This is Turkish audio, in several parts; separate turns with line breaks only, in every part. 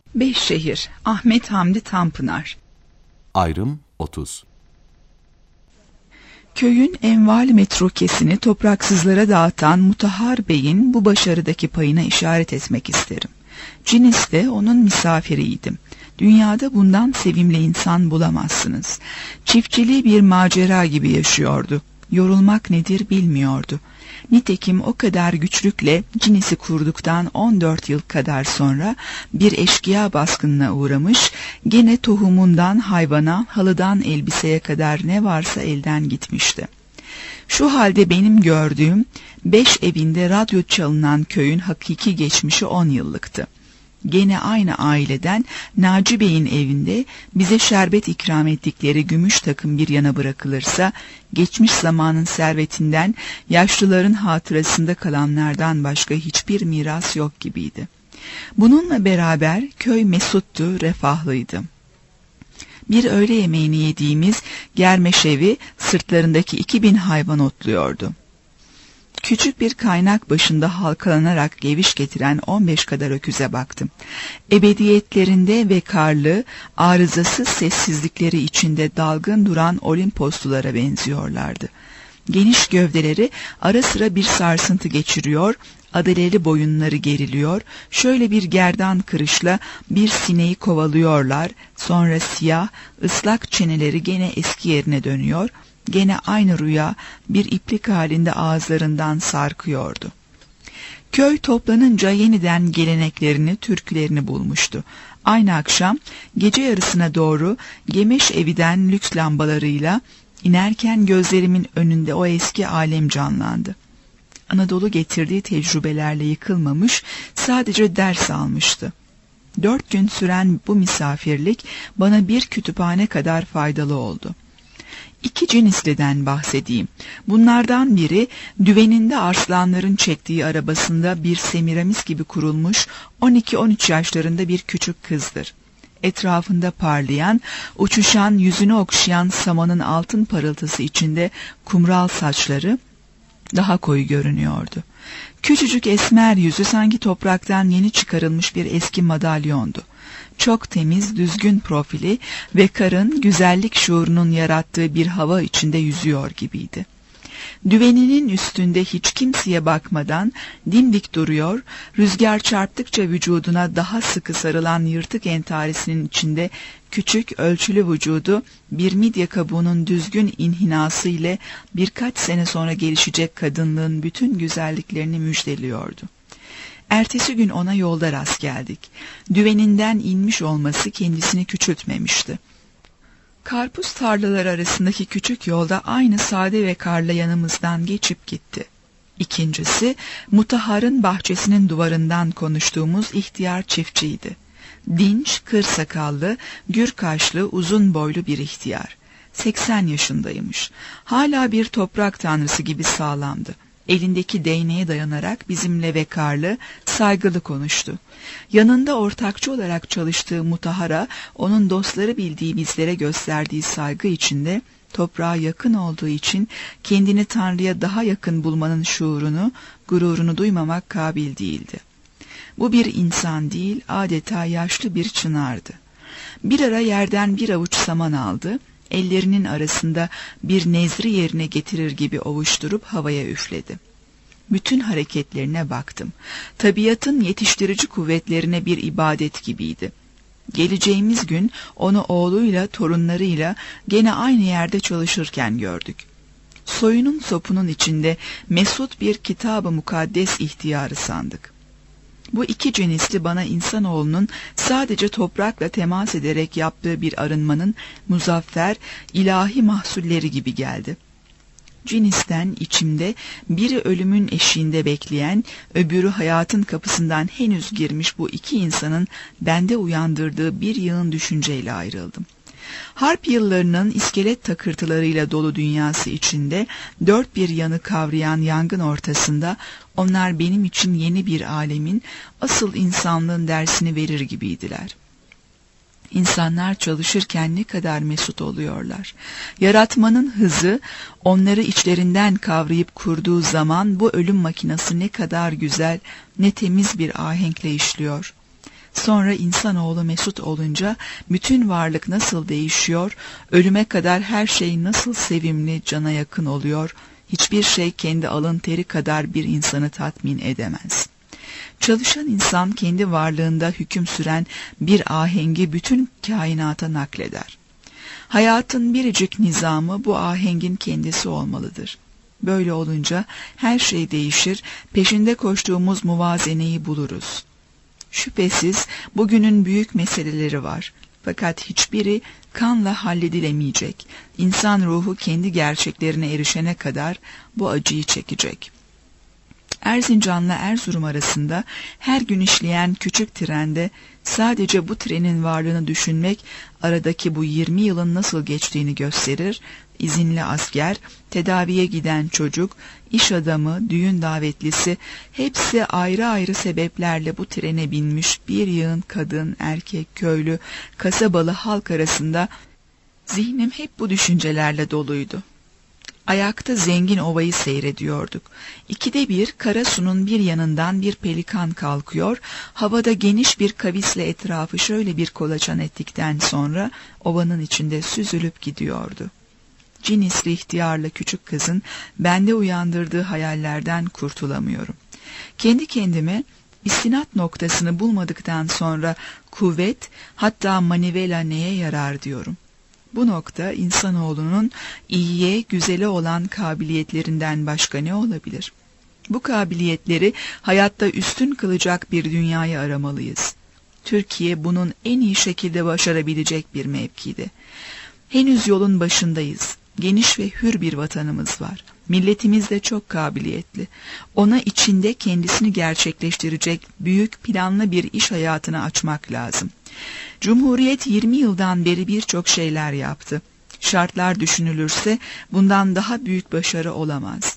Beşşehir, Ahmet Hamdi Tanpınar.
Ayrım 30.
Köyün enval metrukesini topraksızlara dağıtan Mutahhar Bey'in bu başarıdaki payına işaret etmek isterim. Cinis'te onun misafiriydim. Dünyada bundan sevimli insan bulamazsınız. Çiftçiliği bir macera gibi yaşıyordu. Yorulmak nedir bilmiyordu. Nitekim o kadar güçlükle Cinis'i kurduktan 14 yıl kadar sonra bir eşkıya baskınına uğramış, gene tohumundan hayvana, halıdan elbiseye kadar ne varsa elden gitmişti. Şu halde benim gördüğüm 5 evinde radyo çalınan köyün hakiki geçmişi 10 yıllıktı. Gene aynı aileden Naci Bey'in evinde bize şerbet ikram ettikleri gümüş takım bir yana bırakılırsa, geçmiş zamanın servetinden yaşlıların hatırasında kalanlardan başka hiçbir miras yok gibiydi. Bununla beraber köy mesuttu, refahlıydı. Bir öğle yemeğini yediğimiz Germeş evi sırtlarındaki 2000 hayvan otluyordu. Küçük bir kaynak başında halkalanarak geviş getiren 15 kadar öküze baktım. Ebediyetlerinde vekarlı, arızasız sessizlikleri içinde dalgın duran Olimposlulara benziyorlardı. Geniş gövdeleri ara sıra bir sarsıntı geçiriyor, adaleli boyunları geriliyor, şöyle bir gerdan kırışla bir sineği kovalıyorlar, sonra siyah, ıslak çeneleri gene eski yerine dönüyor, gene aynı rüya bir iplik halinde ağızlarından sarkıyordu. Köy toplanınca yeniden geleneklerini, türkülerini bulmuştu. Aynı akşam gece yarısına doğru Gemeş eviden lüks lambalarıyla inerken gözlerimin önünde o eski alem canlandı. Anadolu getirdiği tecrübelerle yıkılmamış, sadece ders almıştı. 4 gün süren bu misafirlik bana bir kütüphane kadar faydalı oldu. 2 Cinisli'den bahsedeyim. Bunlardan biri düveninde arslanların çektiği arabasında bir Semiramis gibi kurulmuş 12-13 yaşlarında bir küçük kızdır. Etrafında parlayan, uçuşan, yüzünü okşayan samanın altın parıltısı içinde kumral saçları daha koyu görünüyordu. Küçücük esmer yüzü sanki topraktan yeni çıkarılmış bir eski madalyondu. Çok temiz, düzgün profili ve karın güzellik şuurunun yarattığı bir hava içinde yüzüyor gibiydi. Düveninin üstünde hiç kimseye bakmadan dimdik duruyor, rüzgar çarptıkça vücuduna daha sıkı sarılan yırtık entarisinin içinde küçük ölçülü vücudu bir midye kabuğunun düzgün inhinası ile birkaç sene sonra gelişecek kadınlığın bütün güzelliklerini müjdeliyordu. Ertesi gün ona yolda rast geldik. Düveninden inmiş olması kendisini küçültmemişti. Karpuz tarlaları arasındaki küçük yolda aynı sade ve karla yanımızdan geçip gitti. İkincisi, Mutahhar'ın bahçesinin duvarından konuştuğumuz ihtiyar çiftçiydi. Dinç, kır sakallı, gür kaşlı, uzun boylu bir ihtiyar. 80 yaşındaymış. Hala bir toprak tanrısı gibi sağlamdı. Elindeki değneğe dayanarak bizimle vekarlı, saygılı konuştu. Yanında ortakçı olarak çalıştığı Mutahhar'a, onun dostları bildiği bizlere gösterdiği saygı içinde, toprağa yakın olduğu için kendini Tanrı'ya daha yakın bulmanın şuurunu, gururunu duymamak kabil değildi. Bu bir insan değil, adeta yaşlı bir çınardı. Bir ara yerden bir avuç saman aldı, ellerinin arasında bir nezri yerine getirir gibi ovuşturup havaya üfledi. Bütün hareketlerine baktım. Tabiatın yetiştirici kuvvetlerine bir ibadet gibiydi. Geleceğimiz gün onu oğluyla, torunlarıyla gene aynı yerde çalışırken gördük. Soyunun sopunun içinde mesut bir kitab-ı mukaddes ihtiyarı sandık. Bu 2 Cinisli bana insanoğlunun sadece toprakla temas ederek yaptığı bir arınmanın muzaffer, ilahi mahsulleri gibi geldi. Cinis'ten içimde biri ölümün eşiğinde bekleyen, öbürü hayatın kapısından henüz girmiş bu 2 insanın bende uyandırdığı bir yığın düşünceyle ayrıldım. Harp yıllarının iskelet takırtılarıyla dolu dünyası içinde 4 bir yanı kavrayan yangın ortasında onlar benim için yeni bir alemin, asıl insanlığın dersini verir gibiydiler. İnsanlar çalışırken ne kadar mesut oluyorlar. Yaratmanın hızı onları içlerinden kavrayıp kurduğu zaman bu ölüm makinası ne kadar güzel, ne temiz bir ahenkle işliyor. Sonra insanoğlu mesut olunca bütün varlık nasıl değişiyor, ölüme kadar her şey nasıl sevimli, cana yakın oluyor, hiçbir şey kendi alın teri kadar bir insanı tatmin edemez. Çalışan insan kendi varlığında hüküm süren bir ahengi bütün kainata nakleder. Hayatın biricik nizamı bu ahengin kendisi olmalıdır. Böyle olunca her şey değişir, peşinde koştuğumuz muvazeneyi buluruz. Şüphesiz bugünün büyük meseleleri var. Fakat hiçbiri kanla halledilemeyecek. İnsan ruhu kendi gerçeklerine erişene kadar bu acıyı çekecek. Erzincan'la Erzurum arasında her gün işleyen küçük trende sadece bu trenin varlığını düşünmek aradaki bu 20 yılın nasıl geçtiğini gösterir. İzinli asker, tedaviye giden çocuk, iş adamı, düğün davetlisi hepsi ayrı ayrı sebeplerle bu trene binmiş bir yığın kadın, erkek, köylü, kasabalı halk arasında zihnim hep bu düşüncelerle doluydu. Ayakta zengin ovayı seyrediyorduk. 2'de 1 Karasu'nun bir yanından bir pelikan kalkıyor, havada geniş bir kavisle etrafı şöyle bir kolaçan ettikten sonra ovanın içinde süzülüp gidiyordu. Cinisli ihtiyarlı küçük kızın bende uyandırdığı hayallerden kurtulamıyorum. Kendi kendime istinat noktasını bulmadıktan sonra kuvvet, hatta manivela neye yarar diyorum. Bu nokta insanoğlunun iyiye, güzele olan kabiliyetlerinden başka ne olabilir? Bu kabiliyetleri hayatta üstün kılacak bir dünyayı aramalıyız. Türkiye bunun en iyi şekilde başarabilecek bir mevkide. Henüz yolun başındayız. Geniş ve hür bir vatanımız var. Milletimiz de çok kabiliyetli. Ona içinde kendisini gerçekleştirecek büyük planlı bir iş hayatını açmak lazım. Cumhuriyet 20 yıldan beri birçok şeyler yaptı. Şartlar düşünülürse bundan daha büyük başarı olamaz.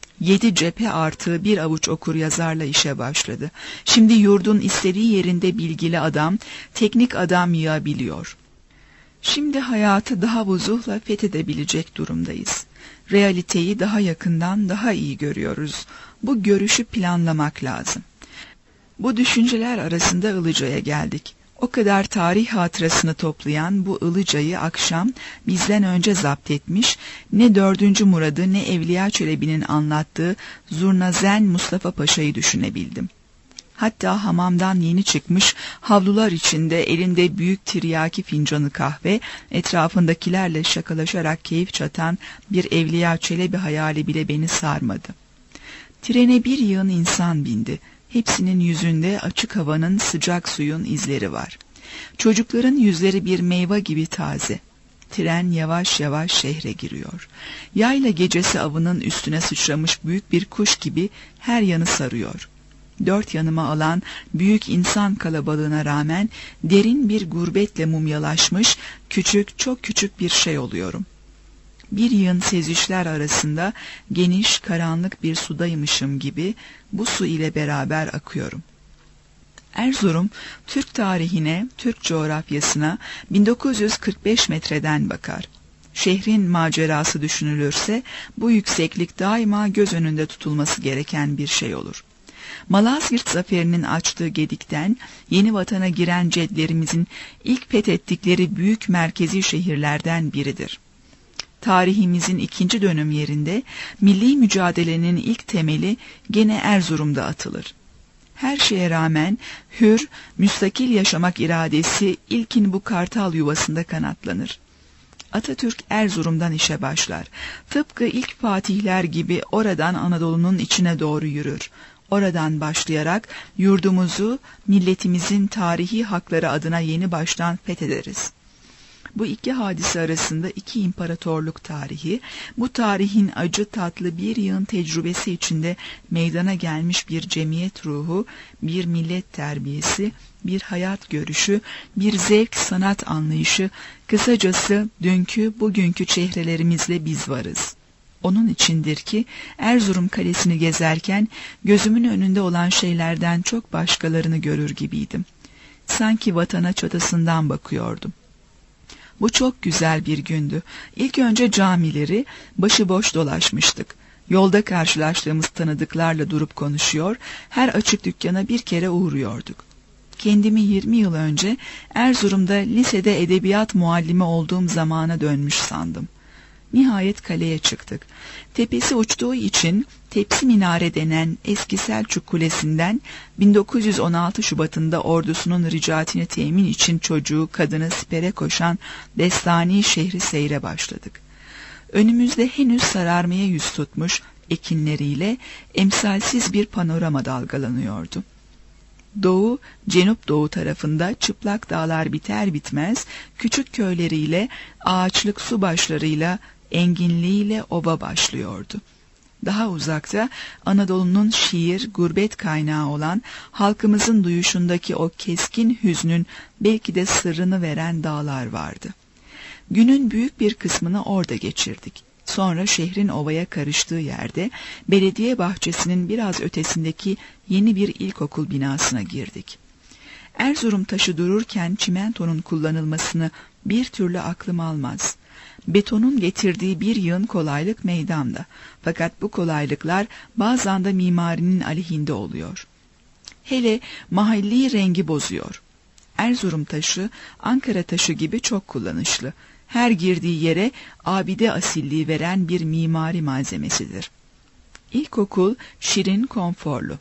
7 cephe artı bir avuç okuryazarla işe başladı. Şimdi yurdun istediği yerinde bilgili adam, teknik adam yığabiliyor. Şimdi hayatı daha vuzuhla fethedebilecek durumdayız. Realiteyi daha yakından daha iyi görüyoruz. Bu görüşü planlamak lazım. Bu düşünceler arasında Ilıca'ya geldik. O kadar tarih hatırasını toplayan bu Ilıca'yı akşam bizden önce zapt etmiş, ne 4. Murad'ı ne Evliya Çelebi'nin anlattığı Zurnazen Mustafa Paşa'yı düşünebildim. Hatta hamamdan yeni çıkmış havlular içinde elinde büyük tiryaki fincanı kahve, etrafındakilerle şakalaşarak keyif çatan bir Evliya Çelebi hayali bile beni sarmadı. Trene bir yığın insan bindi. Hepsinin yüzünde açık havanın, sıcak suyun izleri var. Çocukların yüzleri bir meyve gibi taze. Tren yavaş yavaş şehre giriyor. Yayla gecesi avının üstüne sıçramış büyük bir kuş gibi her yanı sarıyor. 4 yanıma alan büyük insan kalabalığına rağmen derin bir gurbetle mumyalaşmış, küçük, çok küçük bir şey oluyorum. Bir yığın sezişler arasında geniş, karanlık bir sudaymışım gibi bu su ile beraber akıyorum. Erzurum, Türk tarihine, Türk coğrafyasına 1945 metreden bakar. Şehrin macerası düşünülürse bu yükseklik daima göz önünde tutulması gereken bir şey olur. Malazgirt zaferinin açtığı gedikten yeni vatana giren cedlerimizin ilk fethettikleri büyük merkezi şehirlerden biridir. Tarihimizin 2. dönüm yerinde milli mücadelenin ilk temeli gene Erzurum'da atılır. Her şeye rağmen hür, müstakil yaşamak iradesi ilkin bu kartal yuvasında kanatlanır. Atatürk Erzurum'dan işe başlar. Tıpkı ilk fatihler gibi oradan Anadolu'nun içine doğru yürür. Oradan başlayarak yurdumuzu, milletimizin tarihi hakları adına yeni baştan fethederiz. Bu iki hadise arasında 2 imparatorluk tarihi, bu tarihin acı tatlı bir yığın tecrübesi içinde meydana gelmiş bir cemiyet ruhu, bir millet terbiyesi, bir hayat görüşü, bir zevk sanat anlayışı, kısacası dünkü bugünkü çehrelerimizle biz varız. Onun içindir ki Erzurum Kalesi'ni gezerken gözümün önünde olan şeylerden çok başkalarını görür gibiydim. Sanki vatana çatısından bakıyordum. Bu çok güzel bir gündü. İlk önce camileri başıboş dolaşmıştık. Yolda karşılaştığımız tanıdıklarla durup konuşuyor, her açık dükkana bir kere uğruyorduk. Kendimi 20 yıl önce Erzurum'da lisede edebiyat muallimi olduğum zamana dönmüş sandım. Nihayet kaleye çıktık. Tepesi uçtuğu için Tepsi Minare denen eski Selçuk Kulesi'nden 1916 Şubat'ında ordusunun ricatini temin için çocuğu, kadını sipere koşan Destani şehri seyre başladık. Önümüzde henüz sararmaya yüz tutmuş ekinleriyle emsalsiz bir panorama dalgalanıyordu. Doğu, Cenup Doğu tarafında çıplak dağlar biter bitmez, küçük köyleriyle, ağaçlık su başlarıyla, enginliğiyle ova başlıyordu. Daha uzakta Anadolu'nun şiir, gurbet kaynağı olan halkımızın duyuşundaki o keskin hüznün belki de sırrını veren dağlar vardı. Günün büyük bir kısmını orada geçirdik. Sonra şehrin ovaya karıştığı yerde belediye bahçesinin biraz ötesindeki yeni bir ilkokul binasına girdik. Erzurum taşı dururken çimentonun kullanılmasını bir türlü aklım almaz. Betonun getirdiği bir yığın kolaylık meydanda. Fakat bu kolaylıklar bazen de mimarinin aleyhinde oluyor. Hele mahalli rengi bozuyor. Erzurum taşı, Ankara taşı gibi çok kullanışlı. Her girdiği yere abide asilliği veren bir mimari malzemesidir. İlkokul şirin, konforlu.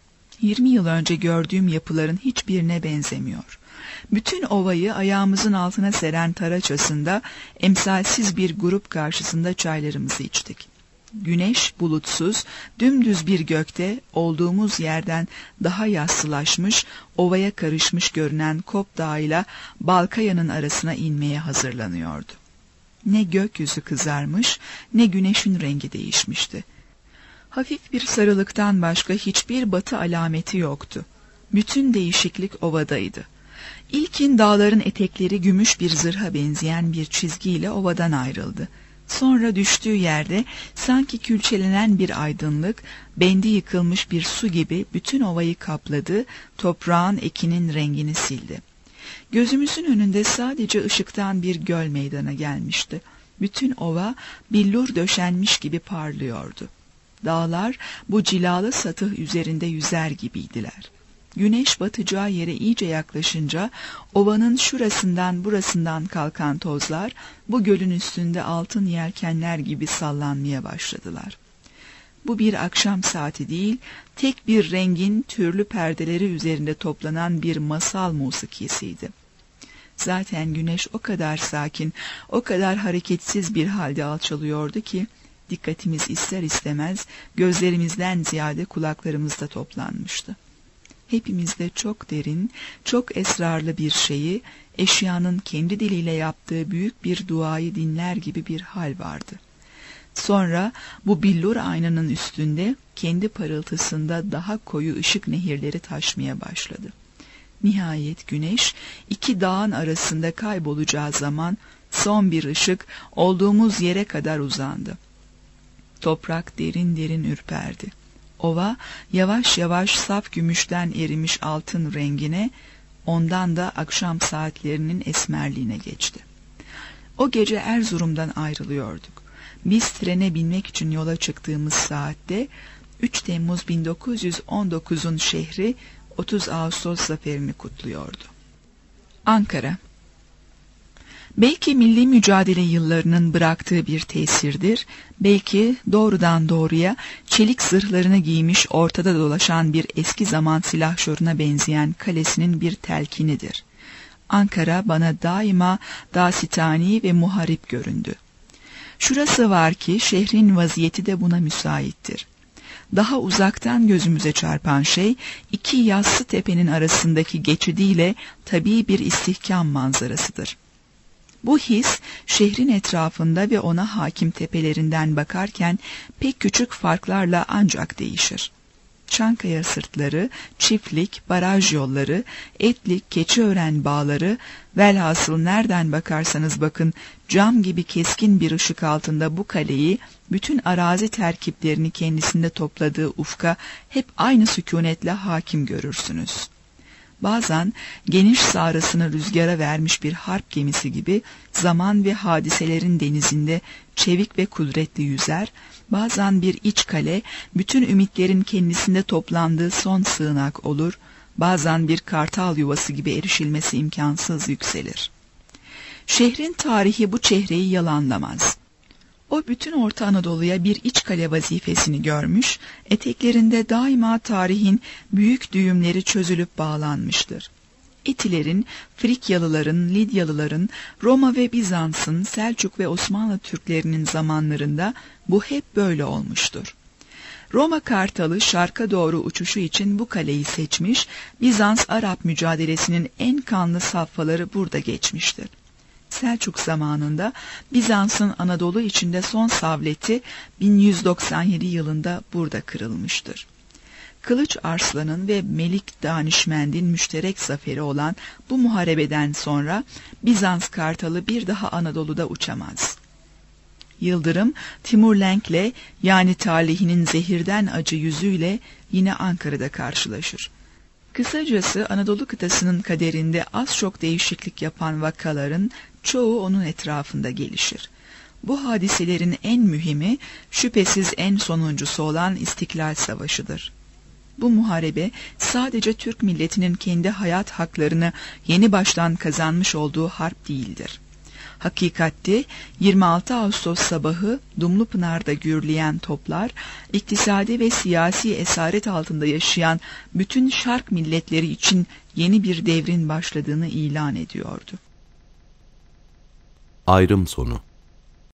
20 yıl önce gördüğüm yapıların hiçbirine benzemiyor. Bütün ovayı ayağımızın altına seren Taraçası'nda emsalsiz bir grup karşısında çaylarımızı içtik. Güneş bulutsuz, dümdüz bir gökte olduğumuz yerden daha yassılaşmış, ovaya karışmış görünen Kop Dağı'yla Balkaya'nın arasına inmeye hazırlanıyordu. Ne gökyüzü kızarmış, ne güneşin rengi değişmişti. Hafif bir sarılıktan başka hiçbir batı alameti yoktu. Bütün değişiklik ovadaydı. İlkin dağların etekleri gümüş bir zırha benzeyen bir çizgiyle ovadan ayrıldı. Sonra düştüğü yerde sanki külçelenen bir aydınlık, bendi yıkılmış bir su gibi bütün ovayı kapladı, toprağın ekinin rengini sildi. Gözümüzün önünde sadece ışıktan bir göl meydana gelmişti. Bütün ova billur döşenmiş gibi parlıyordu. Dağlar bu cilalı satıh üzerinde yüzer gibiydiler. Güneş batacağı yere iyice yaklaşınca ovanın şurasından burasından kalkan tozlar bu gölün üstünde altın yelkenler gibi sallanmaya başladılar. Bu bir akşam saati değil, tek bir rengin türlü perdeleri üzerinde toplanan bir masal musikisiydi. Zaten güneş o kadar sakin, o kadar hareketsiz bir halde alçalıyordu ki, dikkatimiz ister istemez gözlerimizden ziyade kulaklarımızda toplanmıştı. Hepimizde çok derin, çok esrarlı bir şeyi, eşyanın kendi diliyle yaptığı büyük bir duayı dinler gibi bir hal vardı. Sonra bu billur aynanın üstünde kendi parıltısında daha koyu ışık nehirleri taşmaya başladı. Nihayet güneş iki dağın arasında kaybolacağı zaman son bir ışık olduğumuz yere kadar uzandı. Toprak derin derin ürperdi. Ova yavaş yavaş saf gümüşten erimiş altın rengine, ondan da akşam saatlerinin esmerliğine geçti. O gece Erzurum'dan ayrılıyorduk. Biz trene binmek için yola çıktığımız saatte 3 Temmuz 1919'un şehri 30 Ağustos zaferini kutluyordu. Ankara. Belki milli mücadele yıllarının bıraktığı bir tesirdir, belki doğrudan doğruya çelik zırhlarını giymiş ortada dolaşan bir eski zaman silahşoruna benzeyen kalesinin bir telkinidir. Ankara bana daima dasitani ve muharip göründü. Şurası var ki şehrin vaziyeti de buna müsaittir. Daha uzaktan gözümüze çarpan şey, iki yassı tepenin arasındaki geçidiyle tabii bir istihkam manzarasıdır. Bu his, şehrin etrafında ve ona hakim tepelerinden bakarken pek küçük farklarla ancak değişir. Çankaya sırtları, çiftlik, baraj yolları, Etlik, Keçiören bağları, velhasıl nereden bakarsanız bakın, cam gibi keskin bir ışık altında bu kaleyi, bütün arazi terkiplerini kendisinde topladığı ufka hep aynı sükunetle hakim görürsünüz. Bazen geniş sağrısını rüzgara vermiş bir harp gemisi gibi zaman ve hadiselerin denizinde çevik ve kudretli yüzer, bazen bir iç kale bütün ümitlerin kendisinde toplandığı son sığınak olur, bazen bir kartal yuvası gibi erişilmesi imkansız yükselir. Şehrin tarihi bu çehreyi yalanlamaz. O bütün Orta Anadolu'ya bir iç kale vazifesini görmüş, eteklerinde daima tarihin büyük düğümleri çözülüp bağlanmıştır. İtilerin, Frikyalıların, Lidyalıların, Roma ve Bizans'ın, Selçuk ve Osmanlı Türklerinin zamanlarında bu hep böyle olmuştur. Roma Kartalı şarka doğru uçuşu için bu kaleyi seçmiş, Bizans-Arap mücadelesinin en kanlı safhaları burada geçmiştir. Selçuk zamanında Bizans'ın Anadolu içinde son savleti 1197 yılında burada kırılmıştır. Kılıç Arslan'ın ve Melik Danişmend'in müşterek zaferi olan bu muharebeden sonra Bizans Kartalı bir daha Anadolu'da uçamaz. Yıldırım, Timur Lenk'le yani talihinin zehirden acı yüzüyle yine Ankara'da karşılaşır. Kısacası Anadolu kıtasının kaderinde az çok değişiklik yapan vakaların çoğu onun etrafında gelişir. Bu hadiselerin en mühimi, şüphesiz en sonuncusu olan İstiklal Savaşı'dır. Bu muharebe sadece Türk milletinin kendi hayat haklarını yeni baştan kazanmış olduğu harp değildir. Hakikatte 26 Ağustos sabahı Dumlupınar'da gürleyen toplar, iktisadi ve siyasi esaret altında yaşayan bütün Şark milletleri için yeni bir devrin başladığını ilan ediyordu.
Ayrım sonu.